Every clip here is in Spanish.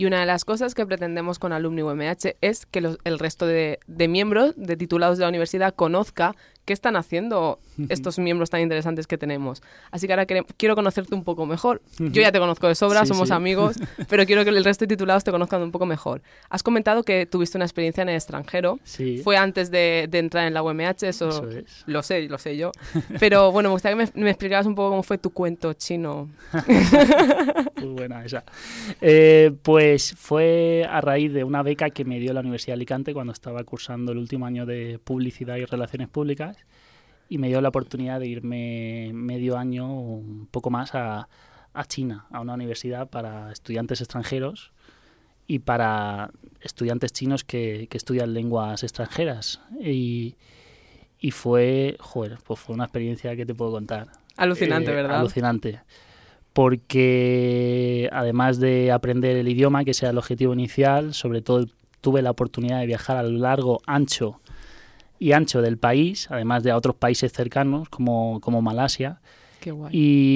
Y una de las cosas que pretendemos con Alumni UMH es que el resto de miembros, de titulados de la universidad, conozca qué están haciendo estos miembros tan interesantes que tenemos. Así que ahora quiero conocerte un poco mejor. Yo ya te conozco de sobra, somos amigos, pero quiero que el resto de titulados te conozcan un poco mejor. Has comentado que tuviste una experiencia en el extranjero. Sí. Fue antes de entrar en la UMH, Eso es. Lo sé yo. Pero bueno, me gustaría que me explicaras un poco cómo fue tu cuento chino. Muy buena esa. Pues fue a raíz de una beca que me dio la Universidad de Alicante cuando estaba cursando el último año de Publicidad y Relaciones Públicas, y me dio la oportunidad de irme medio año o un poco más a China, a una universidad para estudiantes extranjeros y para estudiantes chinos que estudian lenguas extranjeras. Y fue, pues fue una experiencia que te puedo contar. Alucinante, ¿verdad? Alucinante. Porque además de aprender el idioma, que sea el objetivo inicial, sobre todo tuve la oportunidad de viajar a lo largo, ancho del país, además de a otros países cercanos como Malasia. Qué guay.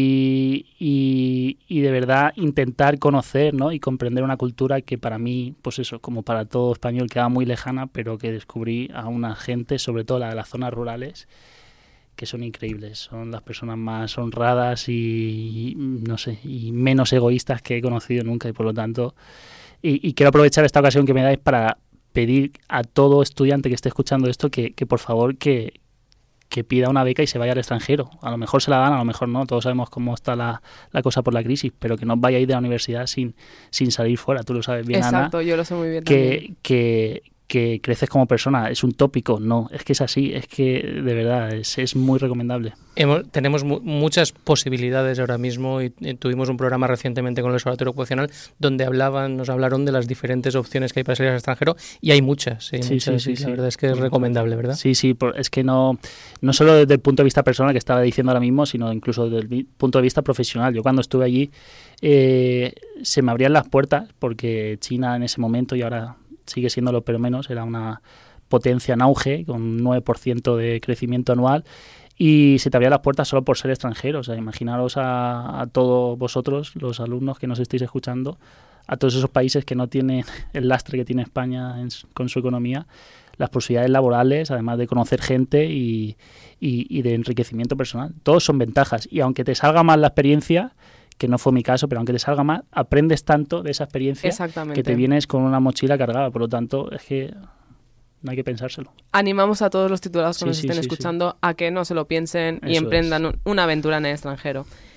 Y de verdad intentar conocer, ¿no? Y comprender una cultura que para mí, pues eso, como para todo español, queda muy lejana, pero que descubrí a una gente, sobre todo la de las zonas rurales, que son increíbles, son las personas más honradas y no sé, y menos egoístas que he conocido nunca, y por lo tanto, y quiero aprovechar esta ocasión que me dais para pedir a todo estudiante que esté escuchando esto que por favor que pida una beca y se vaya al extranjero. A lo mejor se la dan, a lo mejor no, todos sabemos cómo está la cosa por la crisis, pero que no vayáis de la universidad sin salir fuera, tú lo sabes bien, Ana. Exacto, yo lo sé muy bien también. Que creces como persona, es un tópico, no, es que es así, es que de verdad es muy recomendable. Tenemos muchas posibilidades ahora mismo y tuvimos un programa recientemente con el Observatorio Ocupacional donde nos hablaron de las diferentes opciones que hay para salir al extranjero, y hay muchas, sí, la verdad es que es recomendable, ¿verdad? Sí, es que no solo desde el punto de vista personal que estaba diciendo ahora mismo, sino incluso desde el punto de vista profesional. Yo cuando estuve allí se me abrían las puertas, porque China en ese momento, y ahora sigue siéndolo pero menos, era una potencia en auge con un 9% de crecimiento anual, y se te abrían las puertas solo por ser extranjero. O sea, imaginaros a todos vosotros, los alumnos que nos estéis escuchando, a todos esos países que no tienen el lastre que tiene España con su economía, las posibilidades laborales, además de conocer gente y de enriquecimiento personal. Todos son ventajas, y aunque te salga mal la experiencia, que no fue mi caso, pero aunque te salga mal, aprendes tanto de esa experiencia que te vienes con una mochila cargada. Por lo tanto, es que no hay que pensárselo. Animamos a todos los titulados que nos estén escuchando a que no se lo piensen y emprendan una aventura en el extranjero.